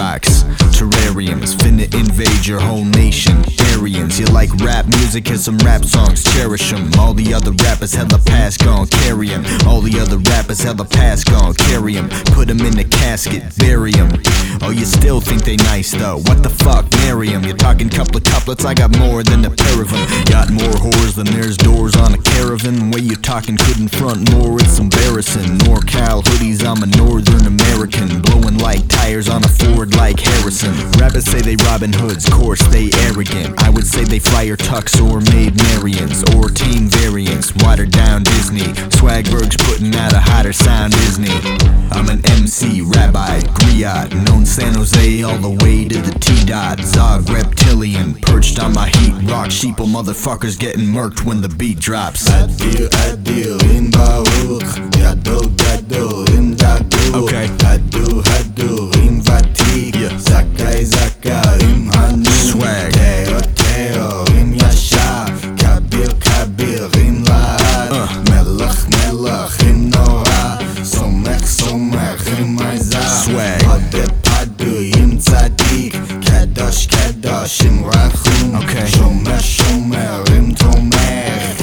rocks, terrariums, finna invade your whole nation. Aryans, you like rap music, here's some rap songs, cherish them. All the other rappers hella past gone, carry 'em. All the other rappers hella past gone, carry 'em. Put 'em in the casket, bury 'em. Oh, you still think they nice though, what the fuck, marry 'em. You're talking couple of couplets, I got more than a pair of 'em. Got more whores than there's doors on a caravan. Way you talking couldn't front more, it's embarrassing. NorCal hoodies, I'm a Northern American. Blowing like tires on a Ford like Harrison. Rappers say they Robin Hoods, course they arrogant. I would say they flyer tux or made Marians, or team variants, watered down Disney. Swagberg's putting out a hotter sound Disney. I'm an MC, rabbi, griot, known San Jose all the way to the T-Dot. Zog reptilian, perched on my heat rock. Sheeple motherfuckers getting murked when the beat drops. Adil, in Baruch, Gado, in Dagu. Okay. Hadu, in Vatik, Zaka, in Hanu. Swag. Teo, in Yasha, Kabir, in Laad. Melech, in Noah. Somech, in Maizah. Swag. Padu, in Tzadik, Kadosh, in Rachum. Okay. Shomer, in Tomer.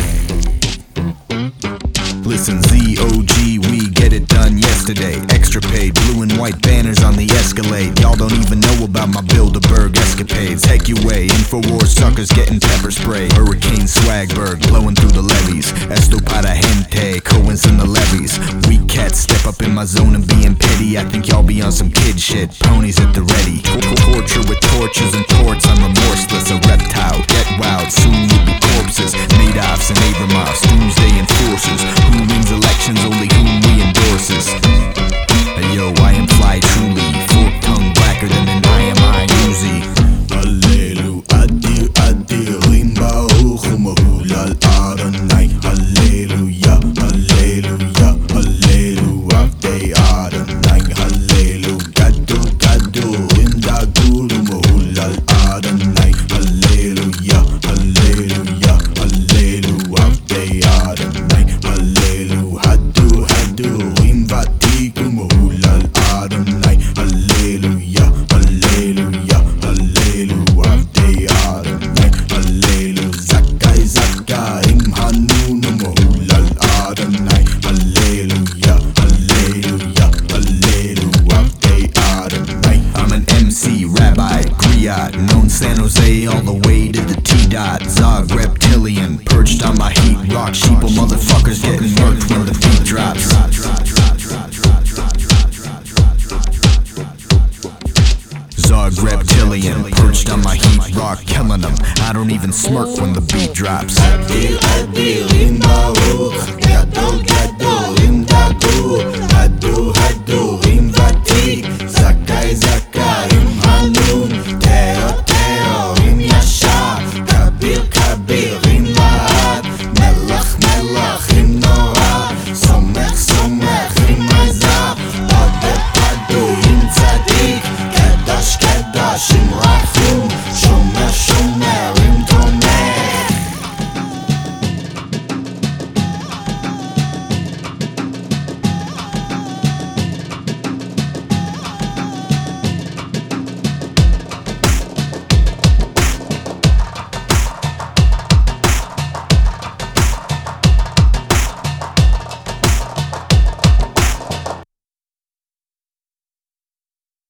Listen, ZOG, we get it done yesterday. Extra paid, blue and white banners on the Escalade. Y'all don't even know about my Bilderberg escapades. Heck you way, Infowars suckers getting pepper spray. Hurricane Swagberg blowing through the levees. Estopada gente, Cohen's in the levees. Weak cats step up in my zone and being petty. I think y'all be on some kid shit, ponies at the ready. Torture with torches and torts, I'm remorseless. A reptile, get wild, soon you'll be corpses. Madoffs and Abramoffs, doomsday enforcers. Who wins elections, only whom we endorses. Hey yo, I am fly truly, forked tongue blacker than an IMI Uzi. Hallelu, Adil, in Baruch, Umahul al-Adonai. Hallelujah, Avdei Adonai. Hallelu, Gado, in Dagur, Umahul al-Adonai. Hallelujah, Avdei Adonai. Hallelu, Hadu, in Vatik, Umahul al-Adonai. Hallelujah, Avdei Adonai. Hallelu, Zaka, in Hanun, Umahul al-Adonai. Hallelujah, Avdei Adonai. I'm an MC, rabbi, griot, known San Jose all the way to the T-Dot. Zog reptilian, perched on my heat rock. Sheeple motherfuckers getting murked when the beat drops. Zog reptilian, perched on my heat rock, killing them. I don't even smirk when the beat drops. Adil, in Baruch, Gado, in Dagur.